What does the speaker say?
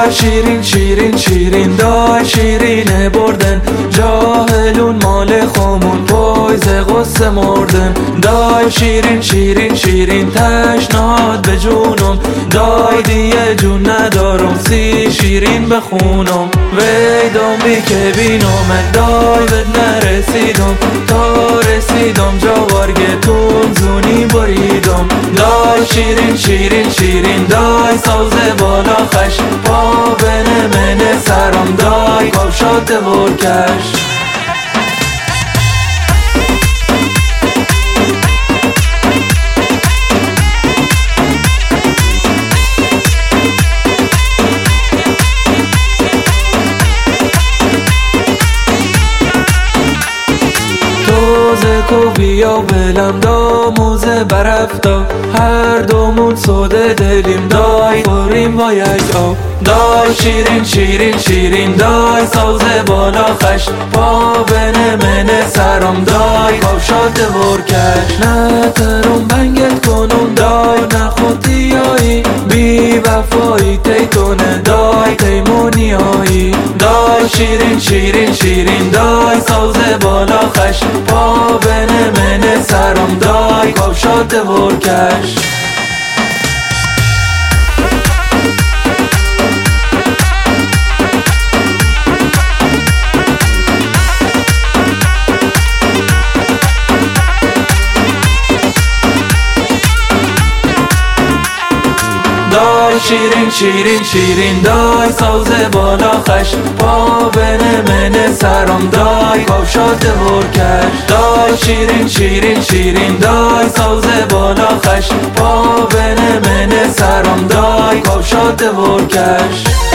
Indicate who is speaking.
Speaker 1: دای شیرین شیرین شیرین دای شیرینه بردن جاهلون مال خامون پایز غصه مردن دای شیرین شیرین شیرین تشنهاد به جونم دای دیگه جون ندارم سی شیرین بخونم ویدم بی که بینم دای بد نرسیدم تا رسیدم جاوارگتون زونی بریدم دای شیرین شیرین شیرین دای ساز بالا خش پا بنه منه سرم دای کافشات ورکش کو بیا بلم دا موزه برفتا هر دومون سوده دلیم دای خوریم با یک آب دای شیرین شیرین شیرین دای ساز بالا خش پا بنه منه سرم دای کافشات ورکش نه ترم بنگت کنم دای نخوتی هایی بی وفایی تیتونه دای تیمونی هایی دای شیرین شیرین شیرین دای ساز بالا خش پا بنه منه سرم دای کافشات ورکش دای شیرین شیرین شیرین دای ساز بالا خش پا بنه منه سرم دای کافشات ورکش دای شیرین شیرین شیرین دای ساز بالا خش پا بنه منه سرم دای کافشات ورکش